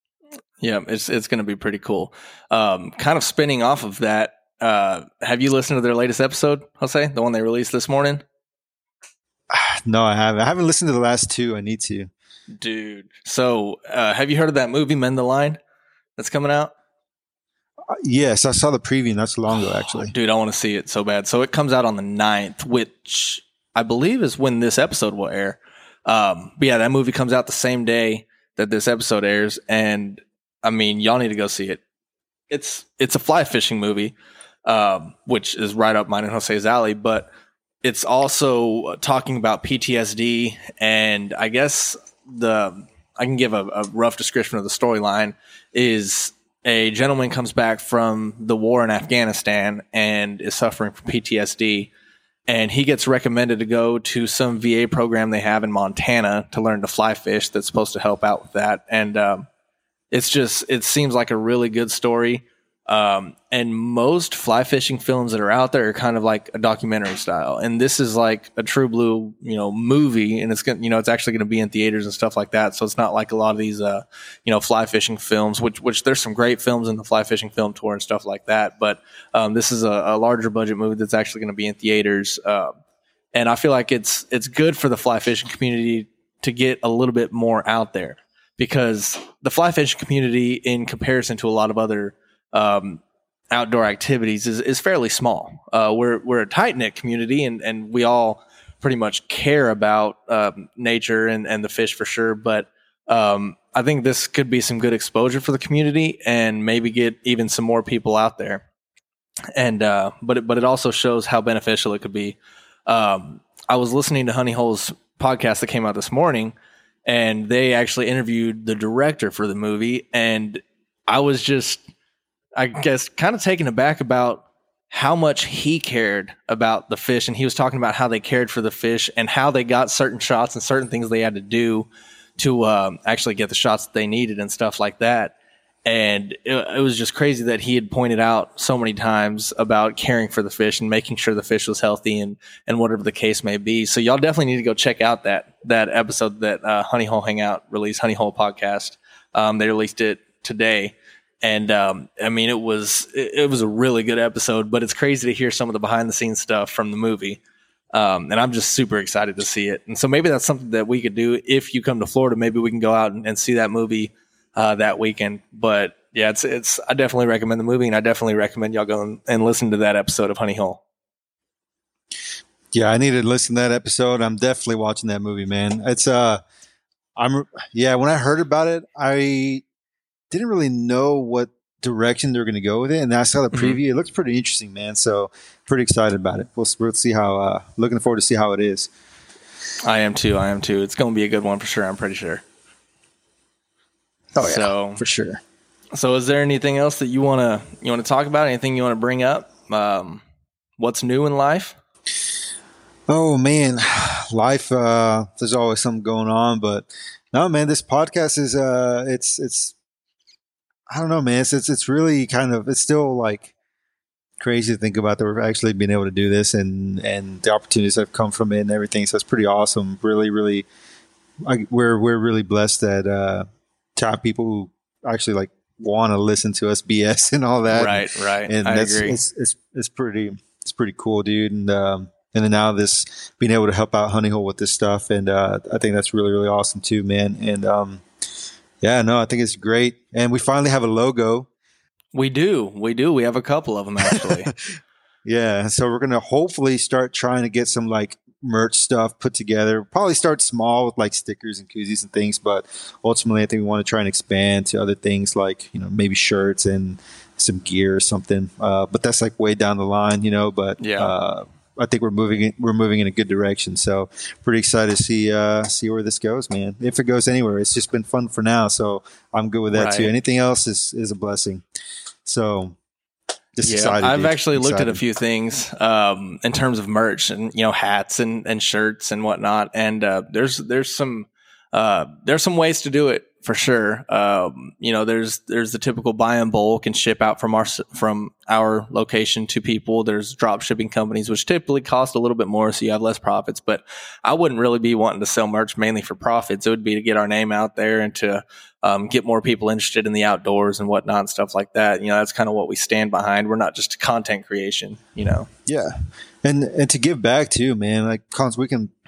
Yeah, it's it's going to be pretty cool. Um, kind of spinning off of that, uh, have you listened to their latest episode, Jose? The one they released this morning? No, I haven't. I haven't listened to the last two. I need to. Dude. So, uh, have you heard of that movie, Mend the Line, that's coming out? Uh, yes, I saw the preview not too long ago, actually. Dude, I want to see it so bad. So, it comes out on the ninth, which I believe is when this episode will air. Um, but yeah, that movie comes out the same day that this episode airs. And, I mean, y'all need to go see it. It's it's a fly fishing movie, um, which is right up mine and Jose's alley, but it's also talking about P T S D, and I guess the I can give a, a rough description of the storyline. Is a gentleman comes back from the war in Afghanistan and is suffering from P T S D, and he gets recommended to go to some V A program they have in Montana to learn to fly fish that's supposed to help out with that. And um, it's just, it seems like a really good story. Um, and most fly fishing films that are out there are kind of like a documentary style. And this is like a true blue, you know, movie. And it's going to, you know, it's actually going to be in theaters and stuff like that. So it's not like a lot of these, uh, you know, fly fishing films, which, which there's some great films in the fly fishing film tour and stuff like that. But, um, this is a, a larger budget movie that's actually going to be in theaters. Um, and I feel like it's, it's good for the fly fishing community to get a little bit more out there, because the fly fishing community, in comparison to a lot of other um, outdoor activities, is, is fairly small. Uh, we're, we're a tight knit community, and, and we all pretty much care about, um, nature and, and the fish for sure. But, um, I think this could be some good exposure for the community and maybe get even some more people out there. And, uh, but it, but it also shows how beneficial it could be. Um, I was listening to Honey Hole's podcast that came out this morning, and they actually interviewed the director for the movie. And I was just, I guess, kind of taken aback about how much he cared about the fish. And he was talking about how they cared for the fish and how they got certain shots and certain things they had to do to um, actually get the shots that they needed and stuff like that. And it, it was just crazy that he had pointed out so many times about caring for the fish and making sure the fish was healthy and, and whatever the case may be. So y'all definitely need to go check out that, that episode that uh, Honey Hole Hangout released, Honey Hole Podcast. Um, they released it today. And, um, I mean, it was, it, it was a really good episode, but it's crazy to hear some of the behind the scenes stuff from the movie. Um, and I'm just super excited to see it. And so maybe that's something that we could do if you come to Florida. Maybe we can go out and, and see that movie, uh, that weekend. But yeah, it's, it's, I definitely recommend the movie, and I definitely recommend y'all go and, and listen to that episode of Honey Hole. Yeah, I need to listen to that episode. I'm definitely watching that movie, man. It's, uh, I'm, yeah, when I heard about it, I didn't really know what direction they're going to go with it. And I saw the preview. Mm-hmm. It looks pretty interesting, man. So pretty excited about it. We'll, we'll see how, uh, looking forward to see how it is. I am too. I am too. It's going to be a good one for sure. I'm pretty sure. Oh yeah, so, for sure. So is there anything else that you want to, you want to talk about? Anything you want to bring up? Um, what's new in life? Oh man, life, uh, there's always something going on, but no, man, this podcast is, uh, it's, it's, I don't know, man. It's, it's, it's really kind of, it's still like crazy to think about that we're actually being able to do this, and, and the opportunities that have come from it and everything. So it's pretty awesome. Really, really, I, we're, we're really blessed that, uh, to have people who actually like want to listen to us B S and all that. Right. And, right. And I that's, agree. It's, it's, it's pretty, it's pretty cool, dude. And, um, and then now this being able to help out Honey Hole with this stuff. And, uh, I think that's really, really awesome too, man. And, um, yeah, no, I think it's great. And we finally have a logo. We do. We do. We have a couple of them, actually. Yeah. So we're going to hopefully start trying to get some like merch stuff put together. Probably start small with like stickers and koozies and things. But ultimately, I think we want to try and expand to other things like, you know, maybe shirts and some gear or something. Uh, but that's like way down the line, you know. But yeah. Uh, I think we're moving in, we're moving in a good direction. So pretty excited to see uh, see where this goes, man. If it goes anywhere, it's just been fun for now. So I'm good with that right. too. Anything else is, is a blessing. So just yeah, excited. I've dude. actually excited. looked at a few things um, in terms of merch and, you know, hats and, and shirts and whatnot. And uh, there's there's some uh, there's some ways to do it for sure. Um, you know, there's there's the typical buy in bulk and ship out from our from our location to people. There's drop shipping companies, which typically cost a little bit more, so you have less profits. But I wouldn't really be wanting to sell merch mainly for profits. It would be to get our name out there and to um, get more people interested in the outdoors and whatnot and stuff like that. You know, that's kind of what we stand behind. We're not just content creation, you know. Yeah, and and to give back too, man. Like, we can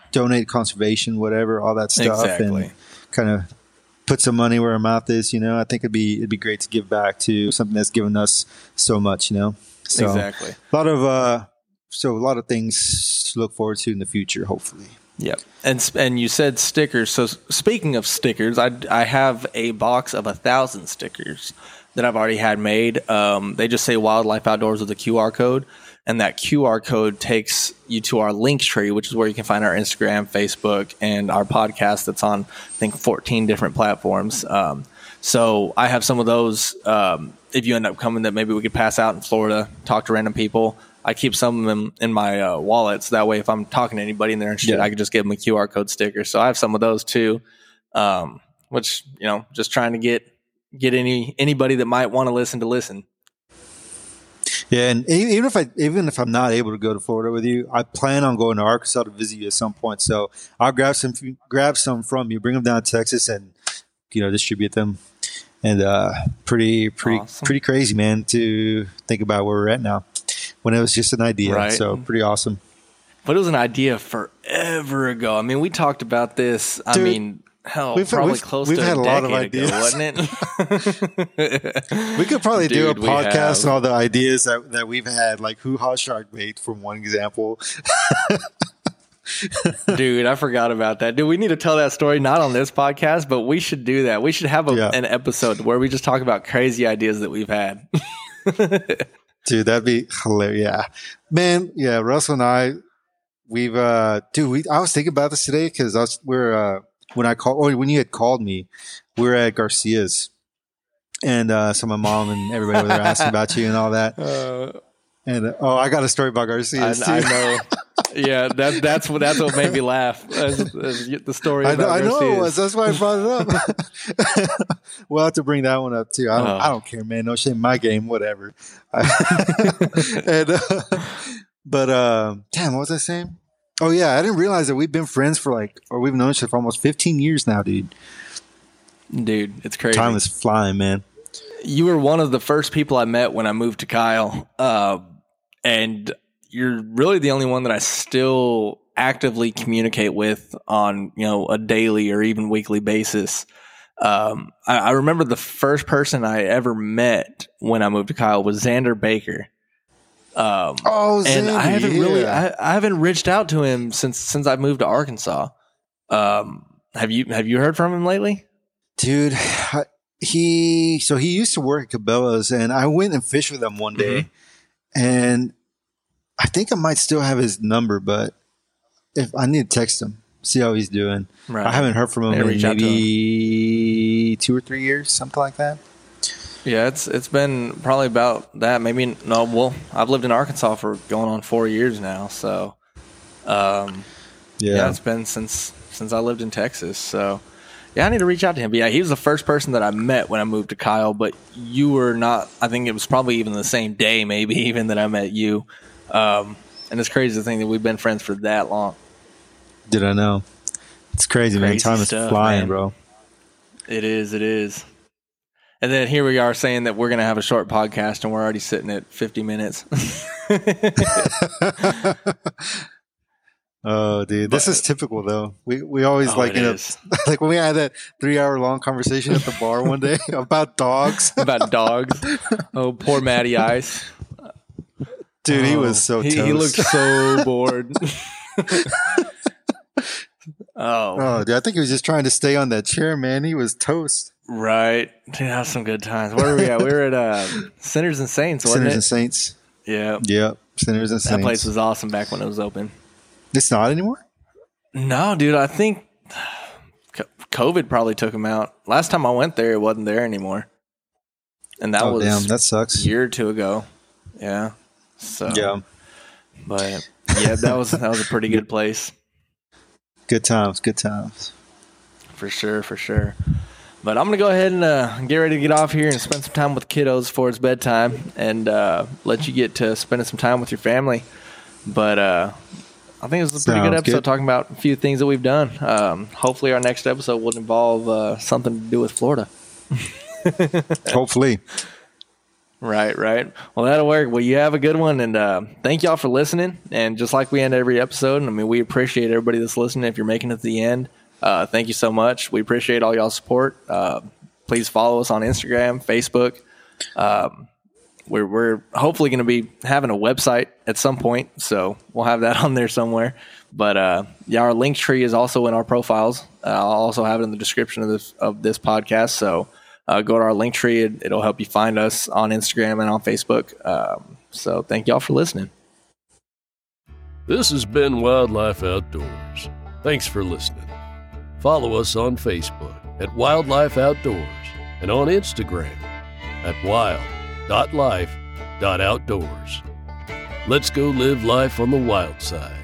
donate conservation, whatever, all that stuff, Exactly. and kind of put some money where our mouth is. You know, I think it'd be it'd be great to give back to something that's given us so much. You know, so Exactly. a lot of uh, so a lot of things to look forward to in the future, hopefully. Yep. And and you said stickers. So speaking of stickers, I, I have a box of a thousand stickers that I've already had made. Um, they just say Wildlife Outdoors with a Q R code. And that Q R code takes you to our link tree, which is where you can find our Instagram, Facebook, and our podcast that's on, I think, fourteen different platforms. Um, so I have some of those. Um, if you end up coming, that maybe we could pass out in Florida, talk to random people. I keep some of them in my uh, wallet, so that way if I'm talking to anybody and they're interested, Yeah. I can just give them a Q R code sticker. So I have some of those too, um, which, you know, just trying to get get any anybody that might want to listen to listen. Yeah, and e- even if I even if I'm not able to go to Florida with you, I plan on going to Arkansas to visit you at some point. So I'll grab some grab some from you, bring them down to Texas, and you know distribute them. And uh, pretty pretty Awesome. pretty crazy, man, to think about where we're at now. When it was just an idea, Right. so pretty awesome. But it was an idea forever ago. I mean, we talked about this. I Dude, mean, hell, we've- probably we've- close we've to had a a lot of decade ago, ideas. wasn't it? We could probably do a Dude, we podcast have. on all the ideas that, that we've had, like Hoo Ha Shark Bait, for one example. Dude, I forgot about that. Dude, we need to tell that story, not on this podcast, but we should do that. We should have a, Yeah. an episode where we just talk about crazy ideas that we've had. Dude, that'd be hilarious. Yeah. Man, yeah, Russell and I, we've, uh, dude, we, I was thinking about this today because I was, we're, uh, when I called, or when you had called me, we were at Garcia's. And, uh, so my mom and everybody were there asking about you and all that. Uh, And, uh, oh, I got a story about I, Garcia's I too. know. Yeah, that, that's what that's what made me laugh. As, as the story I about know, I know it was. Garcia's. That's why I brought it up. We'll have to bring that one up too. I don't. Oh. I don't care, man. No shame in my game. Whatever. and, uh, but um, damn, what was I saying? Oh yeah, I didn't realize that we've been friends for like, or we've known each other for almost fifteen years now, dude. Dude, it's crazy. Time is flying, man. You were one of the first people I met when I moved to Kyle, uh, and you're really the only one that I still actively communicate with on, you know, a daily or even weekly basis. Um, I, I remember the first person I ever met when I moved to Kyle was Xander Baker. Um, Oh, and I Xander, haven't really, yeah. I, I haven't reached out to him since since I moved to Arkansas. Um, have you have you heard from him lately? Dude, I- he so he used to work at Cabela's, and I went and fished with him one day, Mm-hmm. and I think I might still have his number, but if I need to text him, see how he's doing. Right. I haven't heard from him Maybe in reach out to maybe two or three years, something like that. Yeah, it's it's been probably about that. Maybe no. Well, I've lived in Arkansas for going on four years now, so um, yeah. Yeah, it's been since since I lived in Texas. So yeah, I need to reach out to him. But yeah, he was the first person that I met when I moved to Kyle. But you were not. I think it was probably even the same day, maybe even that I met you. Um, and it's crazy to think that we've been friends for that long. did I know? It's crazy, man. Crazy Time is stuff, flying, man. bro. It is. It is. And then here we are saying that we're going to have a short podcast, and we're already sitting at fifty minutes. Oh, dude, this But- is typical though. We we always Oh, like it in a, is. like when we had that three hour long conversation at the bar one day about dogs. About dogs. Oh, poor Matty Ice. Dude, he Oh, was so he, toast. he looked so bored. oh, Oh, dude, I think he was just trying to stay on that chair, man. He was toast. right. Dude, that was some good times. Where were we at? We were at uh, Sinners and Saints, wasn't Sinners it? and Saints. yeah. Yep, Sinners and That Saints. place was awesome back when it was open. It's not anymore? No, dude, I think co- COVID probably took him out. Last time I went there, it wasn't there anymore. And that Oh, was damn, that a sucks. year or two ago. Yeah. So, Yeah, but yeah, that was that was a pretty good place. good times, good times. For sure, for sure. But I'm going to go ahead and uh, get ready to get off here and spend some time with the kiddos before it's bedtime and uh, let you get to spending some time with your family. But uh, I think it was a pretty good Sounds episode good. talking about a few things that we've done. Um, hopefully our next episode will involve uh, something to do with Florida. Hopefully. Right, right. Well, that'll work. Well, you have a good one, and uh, thank y'all for listening. And just like we end every episode, I mean, we appreciate everybody that's listening. If you're making it to the end, uh, thank you so much. We appreciate all y'all's support. Uh, please follow us on Instagram, Facebook. Um, we're we're hopefully going to be having a website at some point, so we'll have that on there somewhere. But uh, yeah, our link tree is also in our profiles. Uh, I'll also have it in the description of this of this podcast. So. Uh, go to our link tree. It, it'll help you find us on Instagram and on Facebook. Um, so thank y'all for listening. This has been Wildlife Outdoors. Thanks for listening. Follow us on Facebook at Wildlife Outdoors and on Instagram at wild dot life dot outdoors. Let's go live life on the wild side.